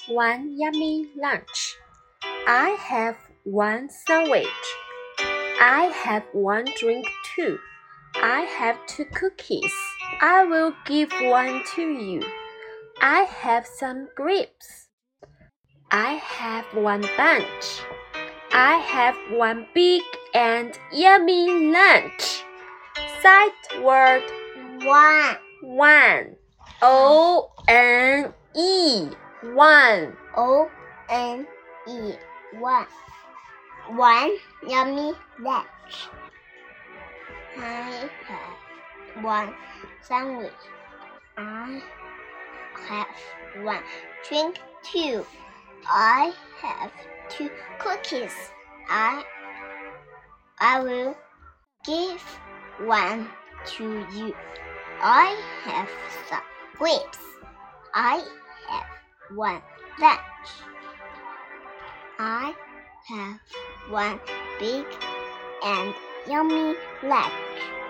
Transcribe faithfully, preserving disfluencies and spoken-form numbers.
one yummy lunch. I have one sandwich. I have one drink too. I have two cookies. I will give one to you. I have some grapes. I have one bunch. I have one big and yummy lunch. Sight word one. one. O N E one. O N E one. One yummy lunch. I have one sandwich. I have one drink too. I have two cookies. I I will give one to you. I have some grapes. I have one lunch. I have one big and yummy lunch.